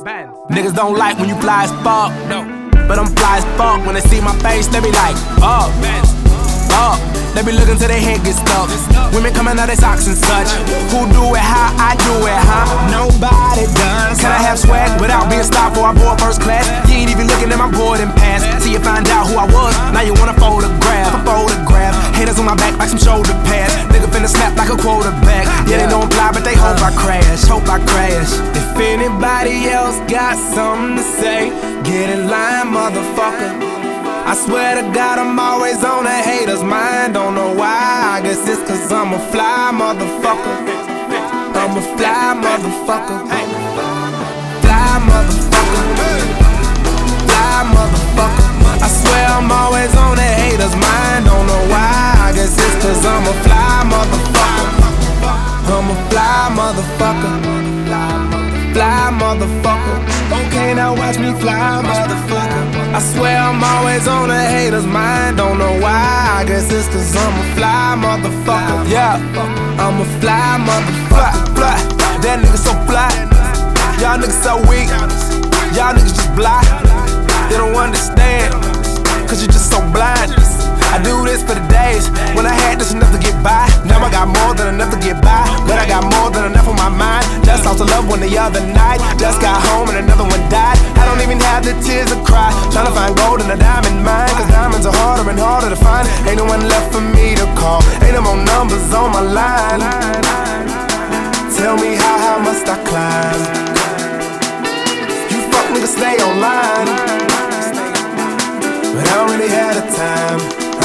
Niggas don't like when you fly as fuck, but I'm fly as fuck. When they see my face, they be like, oh, oh. They be looking till their head get stuck. Women coming out their socks and such. Who do it how I do it, huh? Nobody does. Can I have swag without being stopped before I board first class? You ain't even looking at my boarding pass. Till you find out who I was, now you want a photograph. Haters on my back like some shoulder pads. Nigga finna snap like a quarterback. Yeah, they know I'm fly, but they hope I crash. If anybody else got something to say, get in line, motherfucker. I swear to God, I'm always on the haters' mind. Don't know why, I guess it's cause I'm a fly motherfucker. I'm a fly motherfucker. Fly motherfucker. Fly motherfucker. I swear I'm always on the haters' mind. Don't know why, I guess it's cause I'm a fly motherfucker. I'm a fly motherfucker. Fly motherfucker. Okay, now watch me fly motherfucker. I swear I'm always on the haters' mind. Don't know why, I guess it's cause I'm a fly motherfucker. Yeah, I'm a fly motherfucker. Fly. That nigga so fly. Y'all niggas so weak. Y'all niggas just blind. They don't understand, cause you're just so blind. I do this for the days when I had just enough to get by. Now I got more than enough to get by, but I got more than enough on my mind. Just lost a loved one the other night. Just got home and another one died. I don't even have the tears to cry. Tryna find gold in a diamond mine, cause diamonds are harder and harder to find. Ain't no one left for me to call. Ain't no more numbers on my line. Tell me how must I climb? You fuck niggas stay online, but I don't really have the time.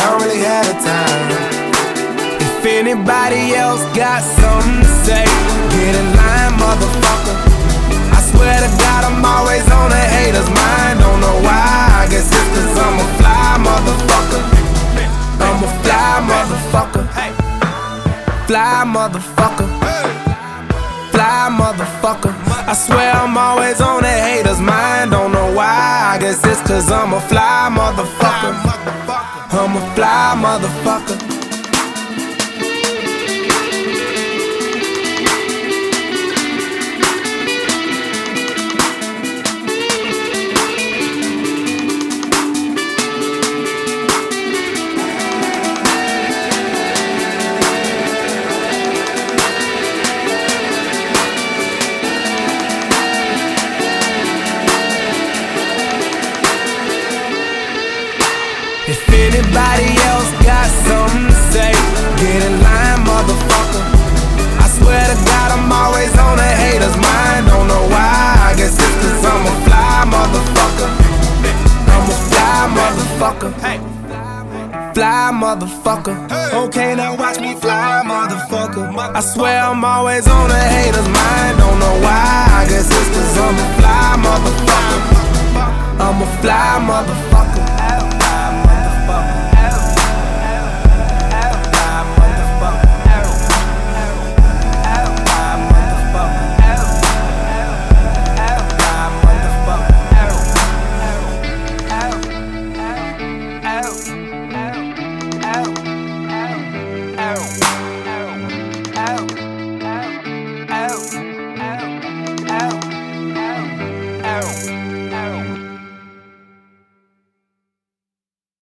If anybody else got something to say, get in line, motherfucker. I swear to God, I'm always on the haters' mind. Don't know why, I guess it's cause I'm a fly motherfucker. I'm a fly motherfucker. Fly motherfucker. Fly motherfucker. I swear I'm always on the haters' mind. Don't know why, I guess it's cause I'm a fly motherfucker. I'm a fly motherfucker. If anybody else got something to say, get in line, motherfucker. I swear to God, I'm always on the haters' mind. Don't know why, I guess it's cause I'm a fly motherfucker. I'm a fly motherfucker. Fly motherfucker. Okay, now watch me fly, motherfucker. I swear I'm always on the haters' mind. Don't know why, I guess it's cause I'm a fly motherfucker.